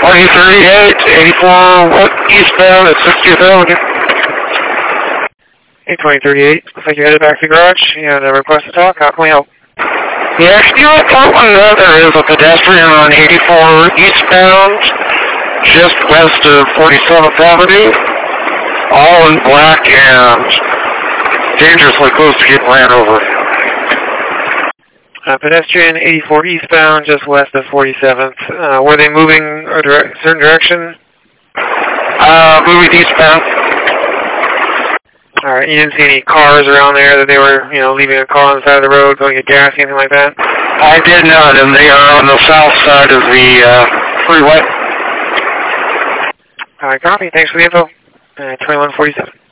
2038, 84 eastbound at 60th Avenue. 2038, looks like you're headed back to the garage. You had a request to talk. How can we help? Yeah, can you report when there is a pedestrian on 84 eastbound, just west of 47th Avenue, all in black and dangerously close to getting ran over. Pedestrian 84 eastbound, just west of 47th. Were they moving a certain direction? Moving eastbound. All right, you didn't see any cars around there that they were, leaving a car on the side of the road, going to get gas, anything like that? I did not, and they are on the south side of the freeway. All right, copy. Thanks for the info. 2147.